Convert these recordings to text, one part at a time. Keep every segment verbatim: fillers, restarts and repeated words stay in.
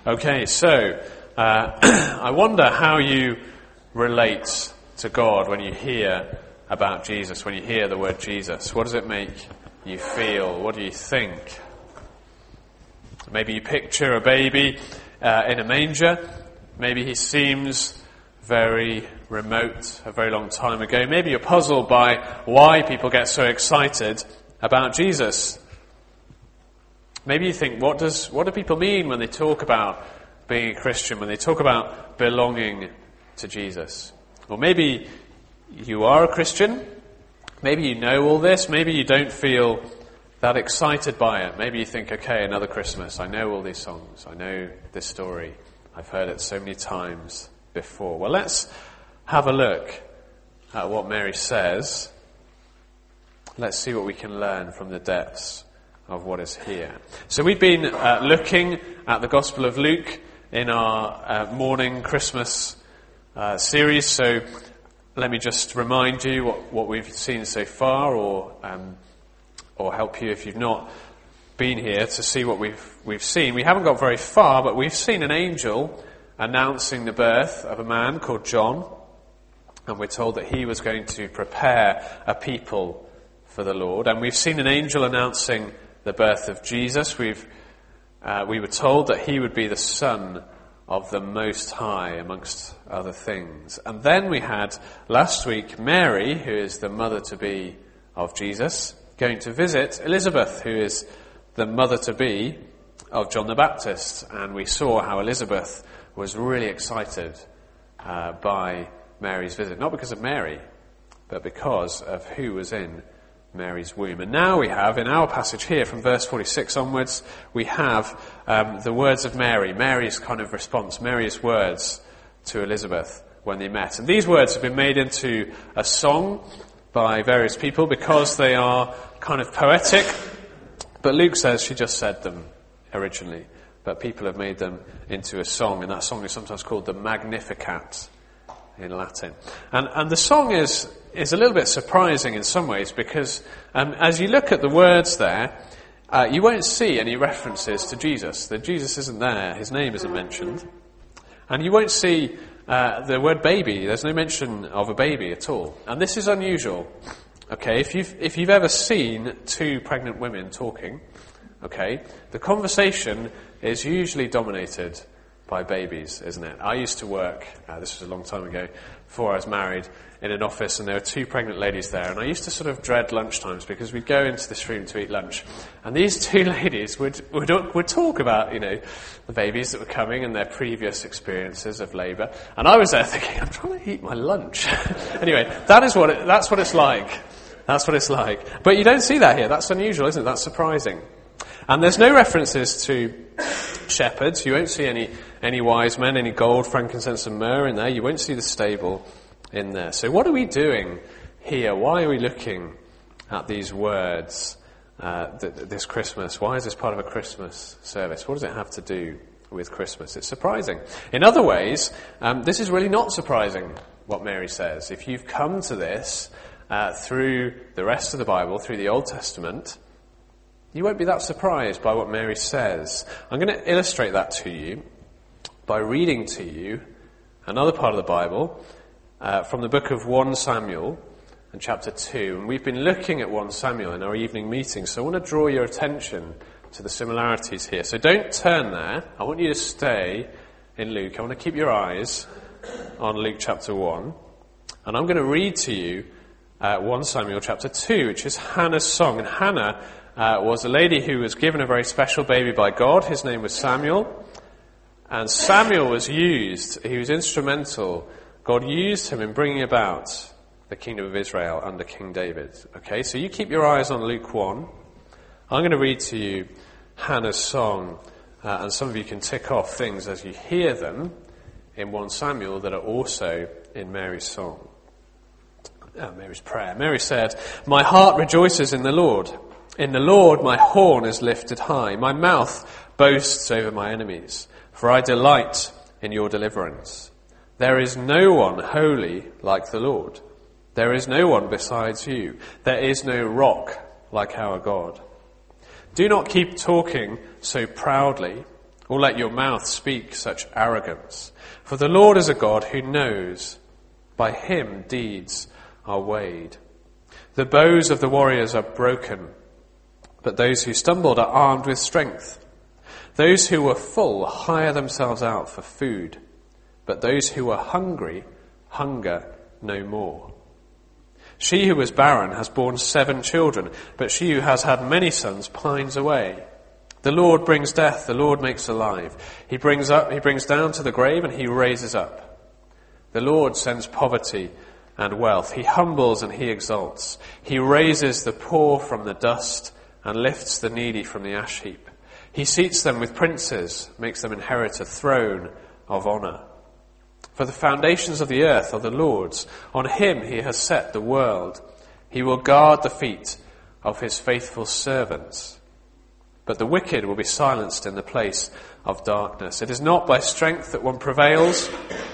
Okay, so uh, I wonder how you relate to God when you hear about Jesus, when you hear the word Jesus. What does it make you feel? What do you think? Maybe you picture a baby uh, in a manger. Maybe he seems very remote, a very long time ago. Maybe you're puzzled by why people get so excited about Jesus. Maybe you think, what does what do people mean when they talk about being a Christian, when they talk about belonging to Jesus? Or maybe you are a Christian. Maybe you know all this. Maybe you don't feel that excited by it. Maybe you think, okay, another Christmas. I know all these songs. I know this story. I've heard it so many times before. Well, let's have a look at what Mary says. Let's see what we can learn from the depths of what is here. So we've been uh, looking at the Gospel of Luke in our uh, morning Christmas uh, series. So let me just remind you what, what we've seen so far, or um, or help you if you've not been here to see what we've we've seen. We haven't got very far, but we've seen an angel announcing the birth of a man called John, and we're told that he was going to prepare a people for the Lord. And we've seen an angel announcing the birth of Jesus. We've uh, we were told that he would be the Son of the Most High, amongst other things. And then we had last week Mary, who is the mother-to-be of Jesus, going to visit Elizabeth, who is the mother-to-be of John the Baptist. And we saw how Elizabeth was really excited uh, by Mary's visit, not because of Mary, but because of who was in Mary's womb. And now we have, in our passage here, from verse forty-six onwards, we have um, the words of Mary, Mary's kind of response, Mary's words to Elizabeth when they met. And these words have been made into a song by various people because they are kind of poetic, but Luke says she just said them originally, but people have made them into a song, and that song is sometimes called the Magnificat in Latin. And and the song is is a little bit surprising in some ways, because um, as you look at the words there, uh, you won't see any references to Jesus. That Jesus isn't there, his name isn't mentioned. And you won't see uh, the word baby. There's no mention of a baby at all. And this is unusual. Okay, if you've if you've ever seen two pregnant women talking, okay, the conversation is usually dominated by babies, isn't it? I used to work, uh, this was a long time ago, before I was married, in an office, and there were two pregnant ladies there, and I used to sort of dread lunchtimes because we'd go into this room to eat lunch, and these two ladies would would, would talk about, you know, the babies that were coming and their previous experiences of labour, and I was there thinking, I'm trying to eat my lunch. Anyway, that is what it, that's what it's like. That's what it's like. But you don't see that here. That's unusual, isn't it? That's surprising. And there's no references to shepherds. You won't see any any wise men, any gold, frankincense and myrrh in there. You won't see the stable in there. So what are we doing here? Why are we looking at these words uh, th- this Christmas? Why is this part of a Christmas service? What does it have to do with Christmas? It's surprising. In other ways, um, this is really not surprising, what Mary says. If you've come to this uh, through the rest of the Bible, through the Old Testament, you won't be that surprised by what Mary says. I'm going to illustrate that to you by reading to you another part of the Bible uh, from the book of First Samuel and chapter two. And we've been looking at First Samuel in our evening meeting, so I want to draw your attention to the similarities here. So don't turn there. I want you to stay in Luke. I want to keep your eyes on Luke chapter one. And I'm going to read to you uh, First Samuel chapter two, which is Hannah's song. And Hannah Uh, was a lady who was given a very special baby by God. His name was Samuel. And Samuel was used, he was instrumental. God used him in bringing about the kingdom of Israel under King David. Okay, so you keep your eyes on Luke one. I'm going to read to you Hannah's song, uh, and some of you can tick off things as you hear them in First Samuel that are also in Mary's song. Uh, Mary's prayer. Mary said, "My heart rejoices in the Lord. In the Lord my horn is lifted high. My mouth boasts over my enemies, for I delight in your deliverance. There is no one holy like the Lord. There is no one besides you. There is no rock like our God. Do not keep talking so proudly. or let your mouth speak such arrogance. For the Lord is a God who knows. By him deeds are weighed. The bows of the warriors are broken, but those who stumbled are armed with strength. Those who were full hire themselves out for food, but those who were hungry hunger no more. She who was barren has borne seven children, but she who has had many sons pines away. The Lord brings death, the Lord makes alive. He brings up, he brings down to the grave, and he raises up. The Lord sends poverty and wealth. He humbles and he exalts. He raises the poor from the dust and lifts the needy from the ash heap. He seats them with princes, makes them inherit a throne of honour. For the foundations of the earth are the Lord's. On him he has set the world. He will guard the feet of his faithful servants. But the wicked will be silenced in the place of darkness. It is not by strength that one prevails.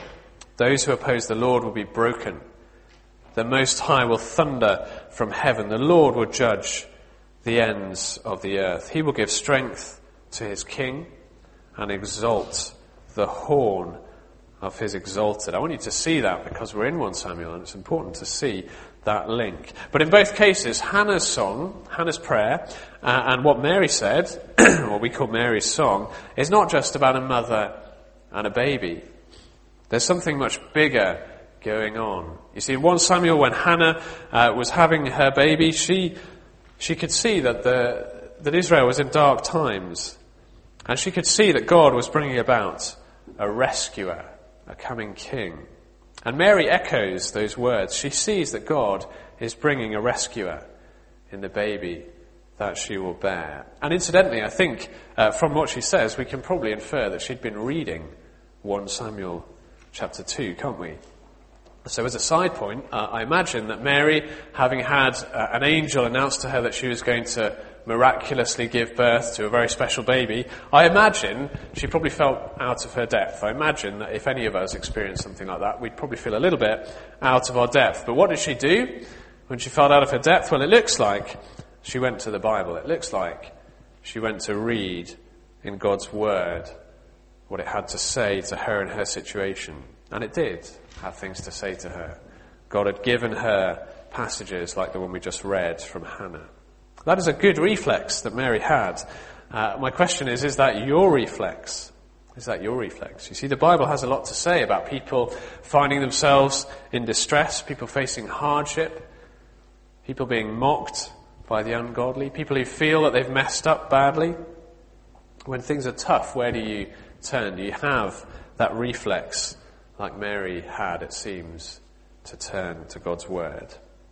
Those who oppose the Lord will be broken. The Most High will thunder from heaven. The Lord will judge the ends of the earth. He will give strength to his king and exalt the horn of his exalted. I want you to see that because we're in First Samuel and it's important to see that link. But in both cases, Hannah's song, Hannah's prayer, uh, and what Mary said, what we call Mary's song, is not just about a mother and a baby. There's something much bigger going on. You see, in First Samuel, when Hannah uh, was having her baby, she she could see that the that Israel was in dark times, and she could see that God was bringing about a rescuer, a coming king. And Mary echoes those words. She sees that God is bringing a rescuer in the baby that she will bear. And incidentally, I think uh, from what she says, we can probably infer that she'd been reading First Samuel chapter two, can't we? So as a side point, uh, I imagine that Mary, having had uh, an angel announce to her that she was going to miraculously give birth to a very special baby, I imagine she probably felt out of her depth. I imagine that if any of us experienced something like that, we'd probably feel a little bit out of our depth. But what did she do when she felt out of her depth? Well, it looks like she went to the Bible. It looks like she went to read in God's Word what it had to say to her in her situation. And it did have things to say to her. God had given her passages like the one we just read from Hannah. That is a good reflex that Mary had. Uh, my question is, is that your reflex? Is that your reflex? You see, the Bible has a lot to say about people finding themselves in distress, people facing hardship, people being mocked by the ungodly, people who feel that they've messed up badly. When things are tough, where do you turn? Do you have that reflex like Mary had, it seems, to turn to God's Word?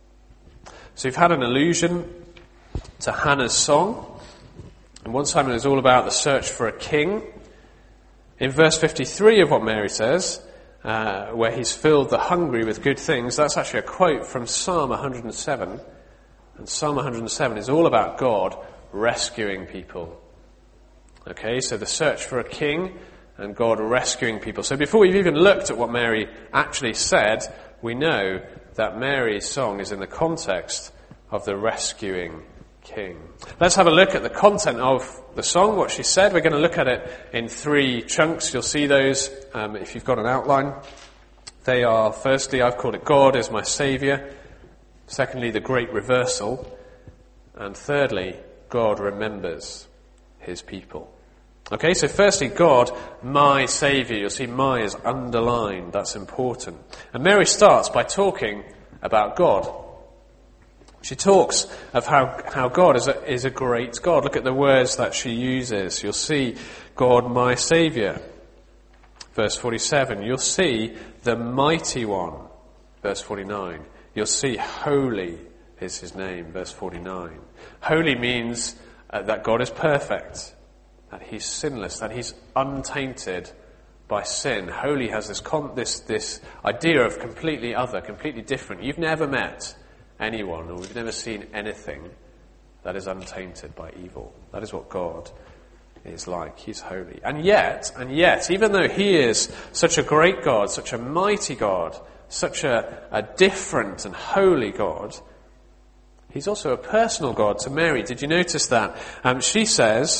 So you've had an allusion to Hannah's song. And First Samuel is all about the search for a king. In verse fifty-three of what Mary says, uh, where he's filled the hungry with good things, that's actually a quote from Psalm one hundred seven. And Psalm one hundred seven is all about God rescuing people. Okay, so the search for a king and God rescuing people. So before we've even looked at what Mary actually said, we know that Mary's song is in the context of the rescuing king. Let's have a look at the content of the song, what she said. We're going to look at it in three chunks. You'll see those um, if you've got an outline. They are, firstly, I've called it God is my Saviour. Secondly, the great reversal. And thirdly, God remembers his people. Okay, so firstly, God, my Saviour. You'll see my is underlined. That's important. And Mary starts by talking about God. She talks of how, how God is a, is a great God. Look at the words that she uses. You'll see God, my Saviour. Verse forty-seven. You'll see the Mighty One. Verse forty-nine. You'll see holy is his name. Verse forty-nine. Holy means uh, that God is perfect, that he's sinless, that he's untainted by sin. Holy has this con- this this idea of completely other, completely different. You've never met anyone, or we've never seen anything that is untainted by evil. That is what God is like. He's holy. And yet, and yet, even though he is such a great God, such a mighty God, such a, a different and holy God, he's also a personal God to Mary. Did you notice that? Um, she says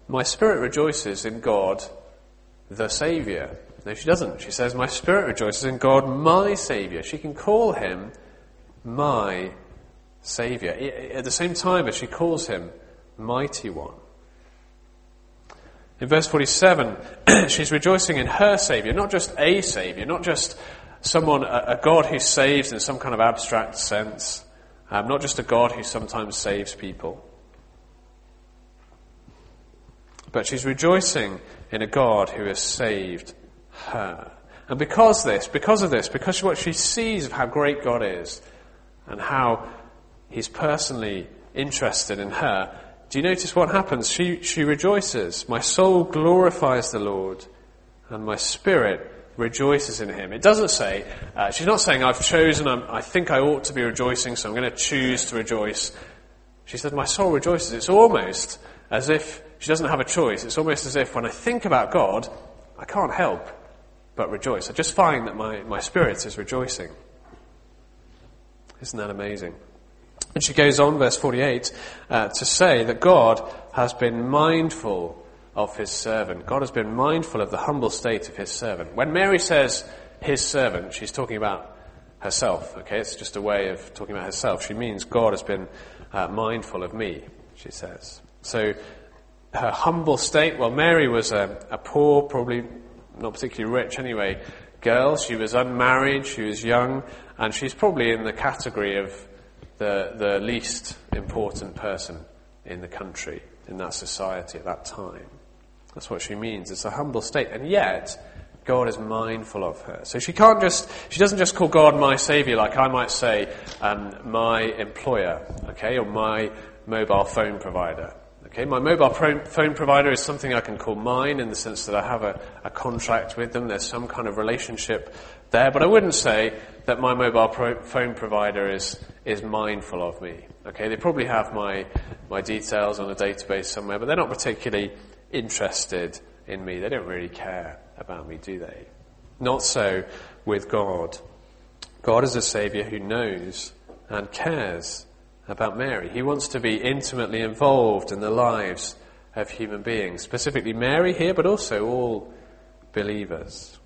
my spirit rejoices in God, the Saviour. No, she doesn't. She says, my spirit rejoices in God, my Saviour. She can call him my Saviour at the same time as she calls him Mighty One. In verse forty-seven, she's rejoicing in her Saviour, not just a Saviour, not just someone, a, a God who saves in some kind of abstract sense, um, not just a God who sometimes saves people. But she's rejoicing in a God who has saved her. And because this, because of this, because of what she sees of how great God is and how he's personally interested in her, do you notice what happens? She she rejoices. My soul glorifies the Lord, and my spirit rejoices in him. It doesn't say, uh, she's not saying, I've chosen, I'm, I think I ought to be rejoicing, so I'm going to choose to rejoice. She said, my soul rejoices. It's almost as if she doesn't have a choice. It's almost as if when I think about God, I can't help but rejoice. I just find that my, my spirit is rejoicing. Isn't that amazing? And she goes on, verse forty-eight, uh, to say that God has been mindful of his servant. God has been mindful of the humble state of his servant. When Mary says his servant, she's talking about herself. Okay, it's just a way of talking about herself. She means God has been uh, mindful of me, she says. So her humble state, well, Mary was a, a poor, probably not particularly rich anyway, girl. She was unmarried, she was young, and she's probably in the category of the, the least important person in the country, in that society at that time. That's what she means. It's a humble state. And yet, God is mindful of her. So she can't just, she doesn't just call God my Saviour, like I might say, um, my employer, okay, or my mobile phone provider. Okay, my mobile pro- phone provider is something I can call mine in the sense that I have a, a contract with them. There's some kind of relationship there. But I wouldn't say that my mobile pro- phone provider is is mindful of me. Okay, they probably have my my details on a database somewhere, but they're not particularly interested in me. They don't really care about me, do they? Not so with God. God is a Saviour who knows and cares about Mary. He wants to be intimately involved in the lives of human beings, specifically Mary here, but also all believers.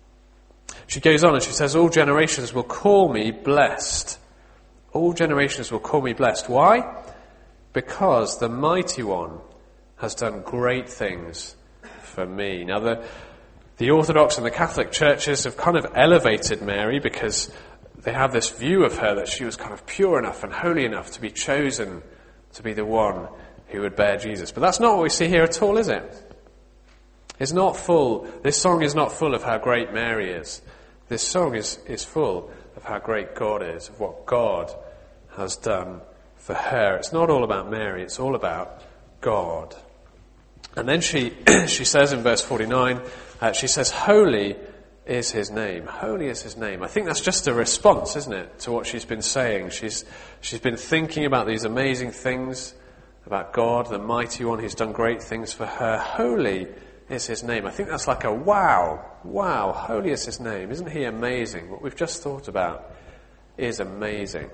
She goes on and she says, all generations will call me blessed. All generations will call me blessed. Why? Because the Mighty One has done great things for me. Now, the, the Orthodox and the Catholic churches have kind of elevated Mary because they have this view of her that she was kind of pure enough and holy enough to be chosen to be the one who would bear Jesus. But that's not what we see here at all, is it? It's not full, this song is not full of how great Mary is. This song is, is full of how great God is, of what God has done for her. It's not all about Mary, it's all about God. And then she she says in verse forty-nine, uh, she says, holy is his name. Holy is his name. I think that's just a response, isn't it, to what she's been saying. She's she's been thinking about these amazing things, about God, the Mighty One who's done great things for her. Holy is his name. I think that's like a wow. Wow, holy is his name. Isn't he amazing? What we've just thought about is amazing.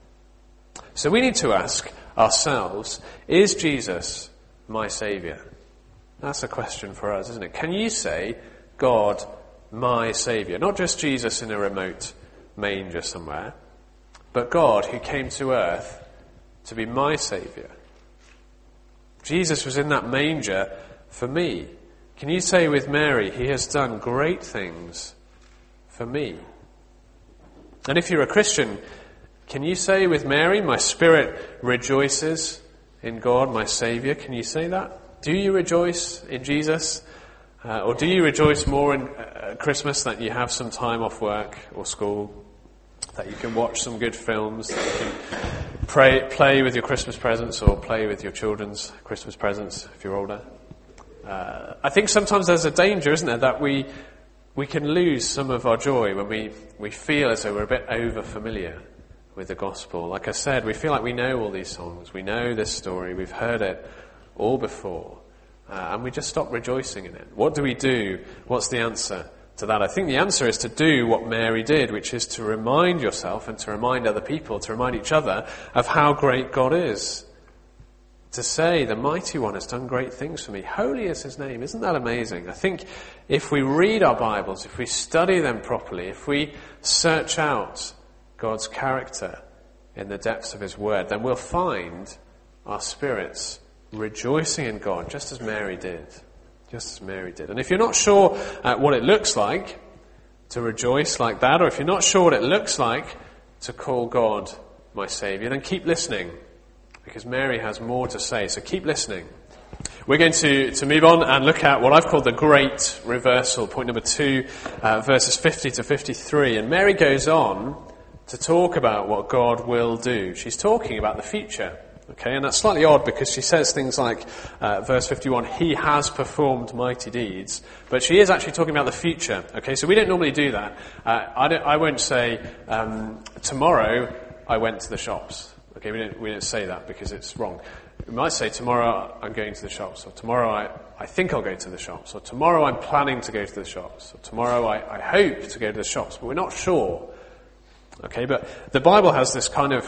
So we need to ask ourselves, is Jesus my Saviour? That's a question for us, isn't it? Can you say, God, my Saviour? Not just Jesus in a remote manger somewhere, but God who came to earth to be my Saviour. Jesus was in that manger for me. Can you say with Mary, he has done great things for me? And if you're a Christian, can you say with Mary, my spirit rejoices in God, my Saviour? Can you say that? Do you rejoice in Jesus? Uh, or do you rejoice more in uh, Christmas that you have some time off work or school, that you can watch some good films, that you can pray, play with your Christmas presents or play with your children's Christmas presents if you're older? Uh, I think sometimes there's a danger, isn't there, that we we can lose some of our joy when we, we feel as though we're a bit over familiar with the gospel. Like I said, we feel like we know all these songs, we know this story, we've heard it all before, uh, and we just stop rejoicing in it. What do we do? What's the answer to that? I think the answer is to do what Mary did, which is to remind yourself and to remind other people, to remind each other of how great God is. to say, the Mighty One has done great things for me. Holy is his name. Isn't that amazing? I think if we read our Bibles, if we study them properly, if we search out God's character in the depths of his word, then we'll find our spirits rejoicing in God, just as Mary did. Just as Mary did. And if you're not sure uh, what it looks like to rejoice like that, or if you're not sure what it looks like to call God my Saviour, then keep listening, because Mary has more to say, so keep listening. We're going to, to move on and look at what I've called the great reversal, point number two, uh, verses fifty to fifty-three. And Mary goes on to talk about what God will do. She's talking about the future. Okay, and that's slightly odd because she says things like, uh, verse fifty-one, he has performed mighty deeds, but she is actually talking about the future. Okay, so we don't normally do that. Uh, I, don't, I won't say, um, tomorrow I went to the shops. Okay, we don't, we don't say that because it's wrong. We might say, tomorrow I'm going to the shops, or tomorrow I, I think I'll go to the shops, or tomorrow I'm planning to go to the shops, or tomorrow I, I hope to go to the shops, but we're not sure. Okay, but the Bible has this kind of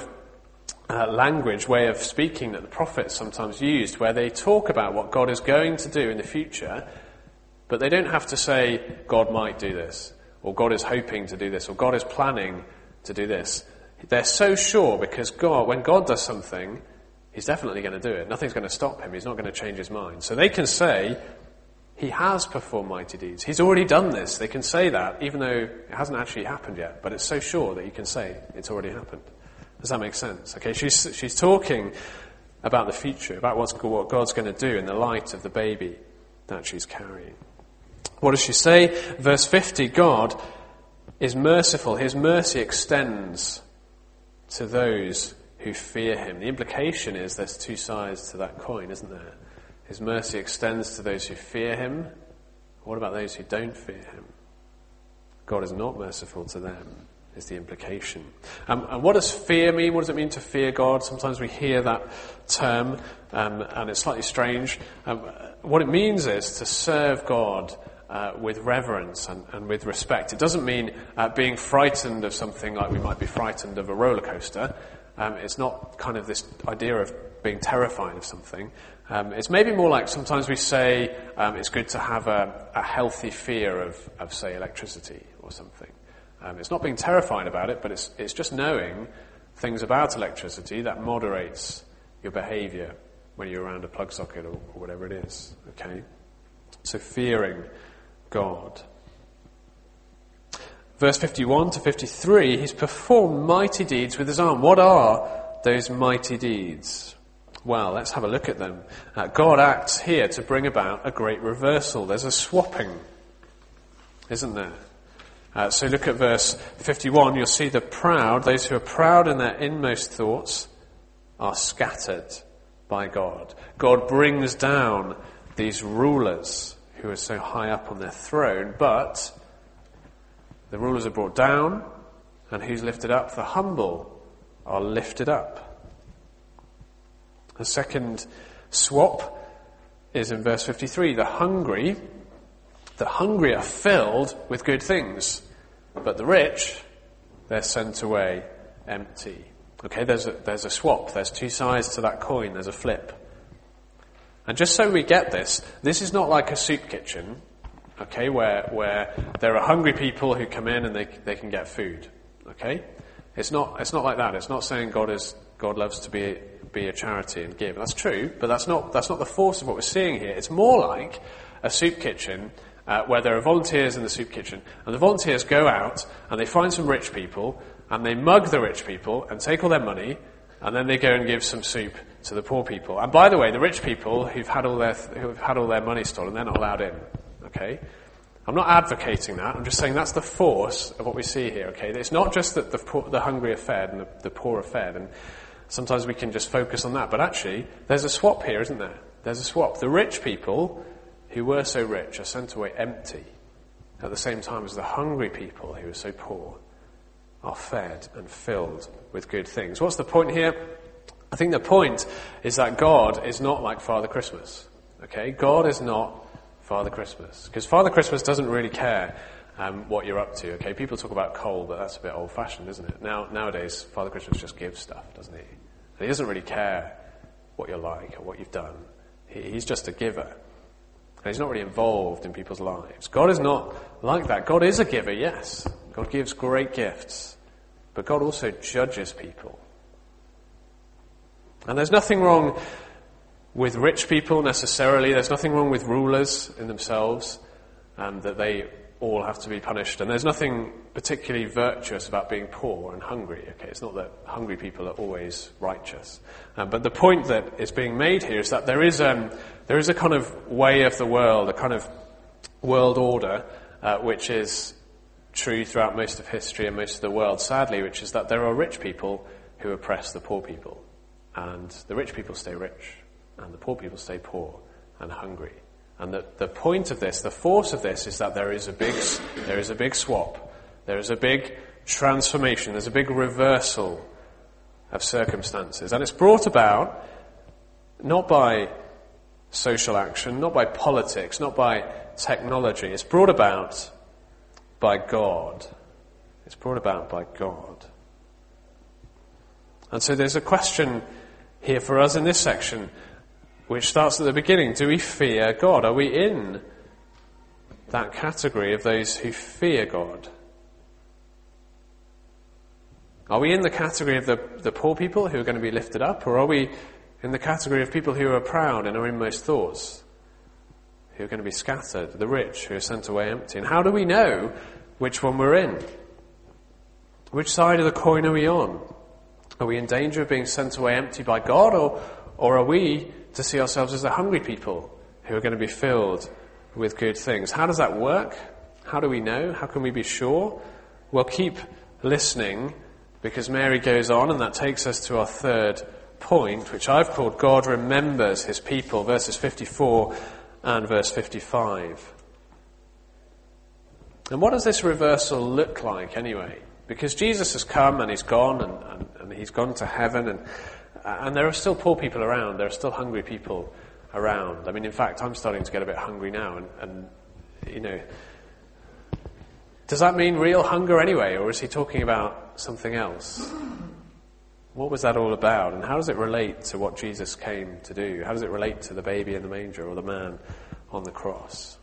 Uh, language, way of speaking that the prophets sometimes used, where they talk about what God is going to do in the future, but they don't have to say, God might do this, or God is hoping to do this, or God is planning to do this. They're so sure because God, when God does something, he's definitely going to do it. Nothing's going to stop him. He's not going to change his mind. So they can say, he has performed mighty deeds. He's already done this. They can say that, even though it hasn't actually happened yet, but it's so sure that you can say it's already happened. Does that make sense? Okay, she's she's talking about the future, about what's, what God's going to do in the light of the baby that she's carrying. What does she say? Verse fifty, God is merciful. His mercy extends to those who fear him. The implication is there's two sides to that coin, isn't there? His mercy extends to those who fear him. What about those who don't fear him? God is not merciful to them, is the implication. Um, and what does fear mean? What does it mean to fear God? Sometimes we hear that term, um, and it's slightly strange. Um, what it means is to serve God uh, with reverence and, and with respect. It doesn't mean uh, being frightened of something like we might be frightened of a roller coaster. Um, it's not kind of this idea of being terrified of something. Um, it's maybe more like sometimes we say um, it's good to have a, a healthy fear of, of, say, electricity or something. Um, it's not being terrified about it, but it's it's just knowing things about electricity that moderates your behaviour when you're around a plug socket or, or whatever it is. Okay? So fearing God. Verse fifty-one to fifty-three, he's performed mighty deeds with his arm. What are those mighty deeds? Well, let's have a look at them. Uh, God acts here to bring about a great reversal. There's a swapping, isn't there? Uh, so look at verse fifty-one. You'll see the proud, those who are proud in their inmost thoughts, are scattered by God. God brings down these rulers who are so high up on their throne, but the rulers are brought down, and who's lifted up? The humble are lifted up. The second swap is in verse fifty-three. The hungry, the hungry are filled with good things, but the rich, they're sent away empty. Okay, there's a, there's a swap. There's two sides to that coin. There's a flip. And just so we get this, this is not like a soup kitchen, okay, where where there are hungry people who come in and they they can get food. Okay, it's not it's not like that. It's not saying God is God loves to be be a charity and give. That's true, but that's not that's not the force of what we're seeing here. It's more like a soup kitchen uh, where there are volunteers in the soup kitchen, and the volunteers go out and they find some rich people and they mug the rich people and take all their money, and then they go and give some soup to the poor people. And by the way, the rich people who've had all their who've had all their money stolen, they're not allowed in. Okay, I'm not advocating that. I'm just saying that's the force of what we see here. Okay, it's not just that the poor, the hungry are fed and the, the poor are fed, and sometimes we can just focus on that. But actually, there's a swap here, isn't there? There's a swap. The rich people who were so rich are sent away empty, at the same time as the hungry people who are so poor are fed and filled with good things. What's the point here? I think the point is that God is not like Father Christmas. Okay, God is not Father Christmas, because Father Christmas doesn't really care um, what you're up to. Okay, people talk about coal, but that's a bit old-fashioned, isn't it? Now nowadays, Father Christmas just gives stuff, doesn't he? And he doesn't really care what you're like or what you've done. He, he's just a giver. And he's not really involved in people's lives. God is not like that. God is a giver, yes. God gives great gifts. But God also judges people. And there's nothing wrong with rich people necessarily. There's nothing wrong with rulers in themselves, and that they all have to be punished. And there's nothing particularly virtuous about being poor and hungry. Okay, it's not that hungry people are always righteous. Um, but the point that is being made here is that there is um, there is a kind of way of the world, a kind of world order, uh, which is true throughout most of history and most of the world, sadly, which is that there are rich people who oppress the poor people. And the rich people stay rich, and the poor people stay poor and hungry. And the, the point of this, the force of this, is that there is a big, there is a big swap. There is a big transformation. There's a big reversal of circumstances. And it's brought about not by social action, not by politics, not by technology. It's brought about by God. It's brought about by God. And so there's a question here for us in this section, which starts at the beginning. Do we fear God? Are we in that category of those who fear God? Are we in the category of the, the poor people who are going to be lifted up? Or are we in the category of people who are proud in our inmost thoughts, who are going to be scattered, the rich who are sent away empty? And how do we know which one we're in? Which side of the coin are we on? Are we in danger of being sent away empty by God, or, or are we to see ourselves as the hungry people who are going to be filled with good things? How does that work? How do we know? How can we be sure? Well, keep listening, because Mary goes on, and that takes us to our third point, which I've called God remembers his people, verses fifty-four and verse fifty-five. And what does this reversal look like anyway? Because Jesus has come and he's gone, and, and, and he's gone to heaven, and and there are still poor people around, there are still hungry people around. I mean, in fact, I'm starting to get a bit hungry now, and, and you know, does that mean real hunger anyway, or is he talking about something else? What was that all about, and how does it relate to what Jesus came to do? How does it relate to the baby in the manger or the man on the cross?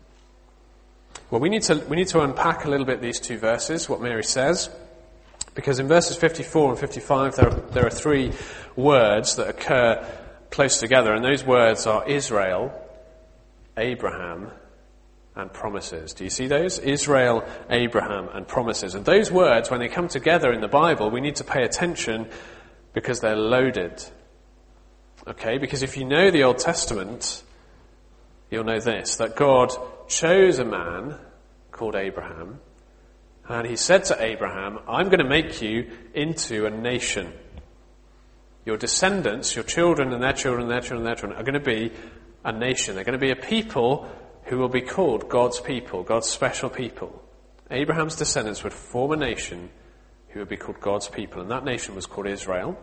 Well, we need to we need to unpack a little bit these two verses, what Mary says, because in verses fifty-four and fifty-five there are, there are three words that occur close together, and those words are Israel, Abraham, and promises. Do you see those? Israel, Abraham, and promises. And those words, when they come together in the Bible, we need to pay attention because they're loaded. Okay, because if you know the Old Testament, you'll know this, that God chose a man called Abraham, and he said to Abraham, I'm going to make you into a nation. Your descendants, your children and their children and their children and their children are going to be a nation. They're going to be a people who will be called God's people, God's special people. Abraham's descendants would form a nation who would be called God's people, and that nation was called Israel.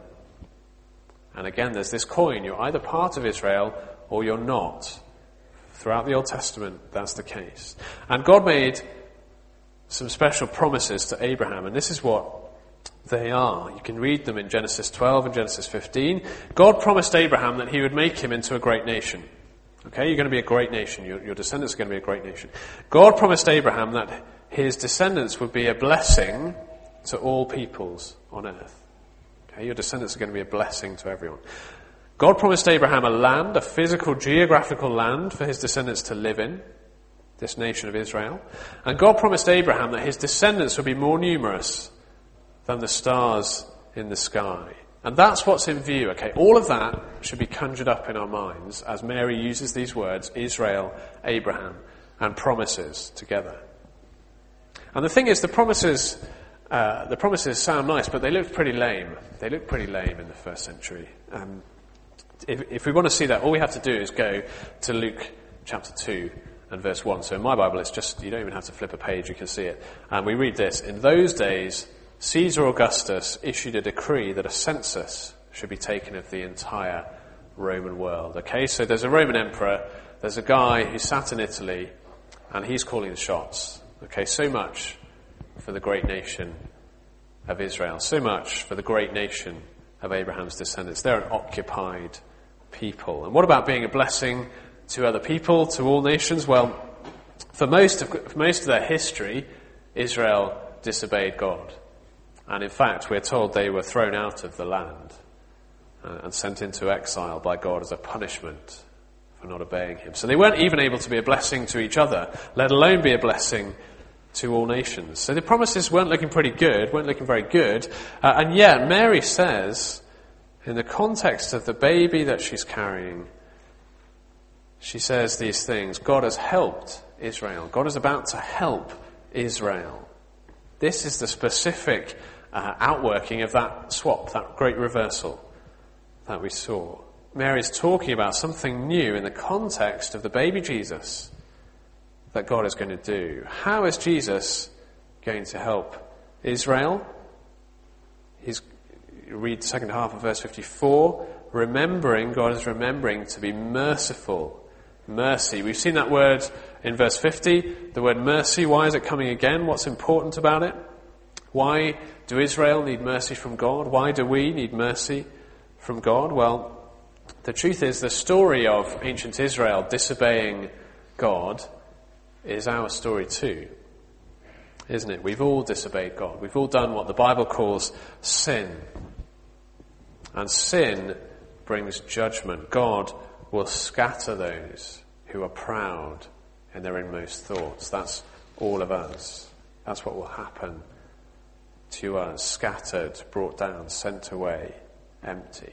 And again, there's this coin. You're either part of Israel or you're not. Throughout the Old Testament, that's the case. And God made some special promises to Abraham, and this is what they are. You can read them in Genesis twelve and Genesis fifteen. God promised Abraham that he would make him into a great nation. Okay, you're going to be a great nation. Your, your descendants are going to be a great nation. God promised Abraham that his descendants would be a blessing to all peoples on earth. Okay, your descendants are going to be a blessing to everyone. God promised Abraham a land, a physical, geographical land for his descendants to live in, this nation of Israel. And God promised Abraham that his descendants would be more numerous than the stars in the sky. And that's what's in view, okay? All of that should be conjured up in our minds as Mary uses these words, Israel, Abraham, and promises together. And the thing is, the promises, uh, the promises sound nice, but they look pretty lame. They look pretty lame in the first century. Um, if, if we want to see that, all we have to do is go to Luke chapter two and verse one. So in my Bible, it's just, you don't even have to flip a page, you can see it. And we read this, in those days, Caesar Augustus issued a decree that a census should be taken of the entire Roman world. Okay, so there's a Roman emperor, there's a guy who sat in Italy, and he's calling the shots. Okay, so much for the great nation of Israel. So much for the great nation of Abraham's descendants. They're an occupied people. And what about being a blessing to other people, to all nations? Well, for most of, for most of their history, Israel disobeyed God. And in fact, we're told they were thrown out of the land uh, and sent into exile by God as a punishment for not obeying him. So they weren't even able to be a blessing to each other, let alone be a blessing to all nations. So the promises weren't looking pretty good, weren't looking very good. Uh, and yet Mary says, in the context of the baby that she's carrying, she says these things. God has helped Israel. God is about to help Israel. This is the specific uh, outworking of that swap, that great reversal that we saw. Mary's talking about something new in the context of the baby Jesus that God is going to do. How is Jesus going to help Israel? He's, read the second half of verse fifty-four. Remembering, God is remembering to be merciful. Mercy. We've seen that word in verse fifty. The word mercy. Why is it coming again? What's important about it? Why do Israel need mercy from God? Why do we need mercy from God? Well, the truth is the story of ancient Israel disobeying God is our story too, isn't it? We've all disobeyed God. We've all done what the Bible calls sin. And sin brings judgment. God will scatter those who are proud in their inmost thoughts. That's all of us. That's what will happen to us. Scattered, brought down, sent away, empty.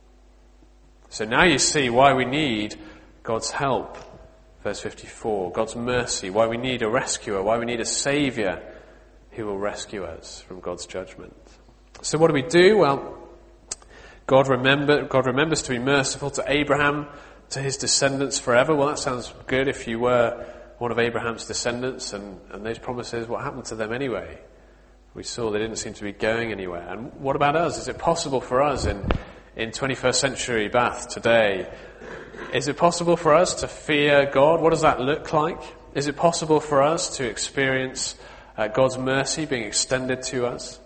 So now you see why we need God's help. Verse fifty-four, God's mercy, why we need a rescuer, why we need a saviour who will rescue us from God's judgment. So what do we do? Well, God remember, God remembers to be merciful to Abraham, to his descendants forever. Well, that sounds good if you were one of Abraham's descendants, and, and those promises, what happened to them anyway? We saw they didn't seem to be going anywhere. And what about us? Is it possible for us in, in twenty-first century Bath today? Is it possible for us to fear God? What does that look like? Is it possible for us to experience uh, God's mercy being extended to us?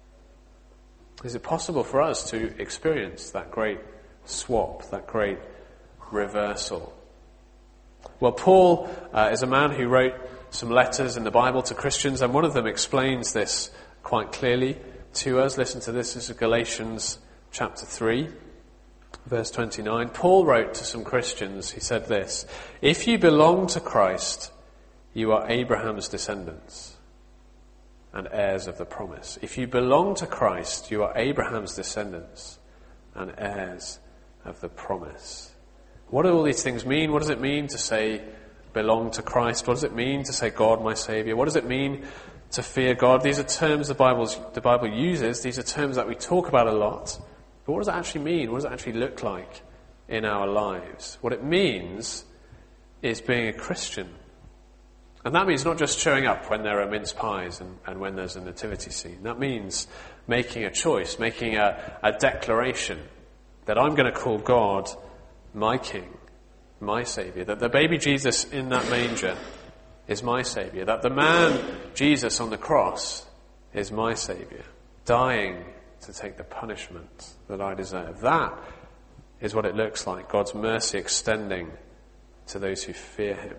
Is it possible for us to experience that great swap, that great reversal? Well, Paul uh, is a man who wrote some letters in the Bible to Christians, and one of them explains this quite clearly to us. Listen to this. This is Galatians chapter three, verse twenty-nine. Paul wrote to some Christians, he said this: "If you belong to Christ, you are Abraham's descendants and heirs of the promise." If you belong to Christ, you are Abraham's descendants and heirs of the promise. What do all these things mean? What does it mean to say belong to Christ? What does it mean to say God my Saviour? What does it mean to fear God? These are terms the Bible's, the Bible uses. These are terms that we talk about a lot. But what does it actually mean? What does it actually look like in our lives? What it means is being a Christian. And that means not just showing up when there are mince pies and, and when there's a nativity scene. That means making a choice, making a, a declaration that I'm going to call God my King, my Saviour. That the baby Jesus in that manger is my Saviour. That the man Jesus on the cross is my Saviour, dying to take the punishment that I deserve. That is what it looks like, God's mercy extending to those who fear him.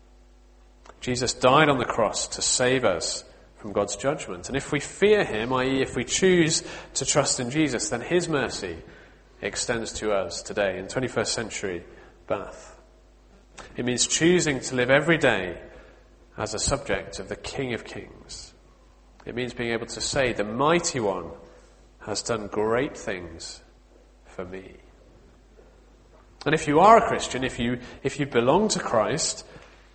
Jesus died on the cross to save us from God's judgment. And if we fear him, that is if we choose to trust in Jesus, then his mercy extends to us today in twenty-first century Bath. It means choosing to live every day as a subject of the King of Kings. It means being able to say, the Mighty One has done great things for me. And if you are a Christian, if you if you belong to Christ,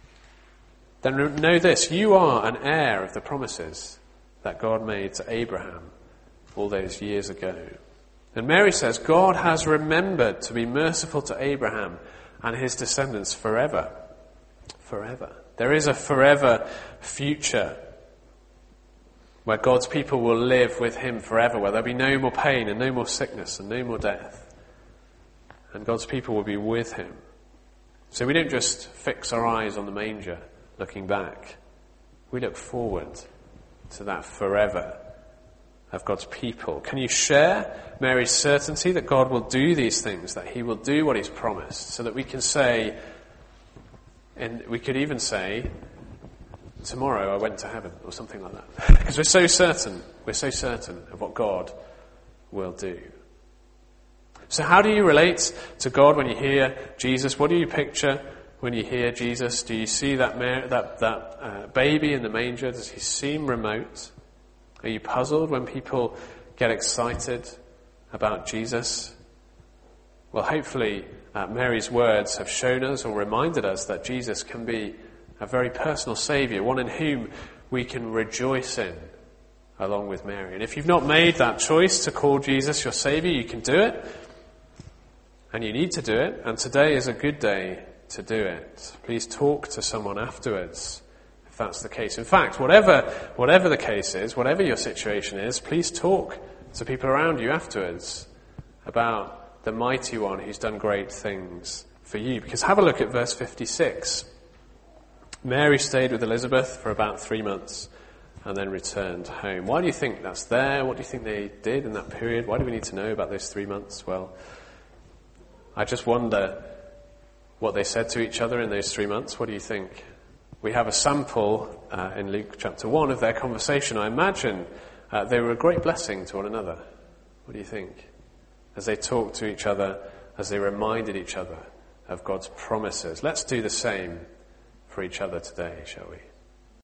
then know this: you are an heir of the promises that God made to Abraham all those years ago. And Mary says, God has remembered to be merciful to Abraham and his descendants forever. Forever. There is a forever future where God's people will live with him forever, where there'll be no more pain and no more sickness and no more death. And God's people will be with him. So we don't just fix our eyes on the manger looking back. We look forward to that forever of God's people? Can you share Mary's certainty that God will do these things, that he will do what he's promised, so that we can say, and we could even say, tomorrow I went to heaven, or something like that. Because we're so certain, we're so certain of what God will do. So how do you relate to God when you hear Jesus? What do you picture when you hear Jesus? Do you see that Mary, that, that uh, baby in the manger? Does he seem remote? Are you puzzled when people get excited about Jesus? Well, hopefully uh, Mary's words have shown us or reminded us that Jesus can be a very personal Saviour, one in whom we can rejoice in, along with Mary. And if you've not made that choice to call Jesus your Saviour, you can do it. And you need to do it. And today is a good day to do it. Please talk to someone afterwards, if that's the case. In fact, whatever whatever the case is, whatever your situation is, please talk to people around you afterwards about the mighty one who's done great things for you. Because have a look at verse fifty-six. Mary stayed with Elizabeth for about three months and then returned home. Why do you think that's there? What do you think they did in that period? Why do we need to know about those three months? Well, I just wonder what they said to each other in those three months. What do you think? We have a sample uh, in Luke chapter one of their conversation. I imagine uh, they were a great blessing to one another. What do you think? As they talked to each other, as they reminded each other of God's promises. Let's do the same for each other today, shall we?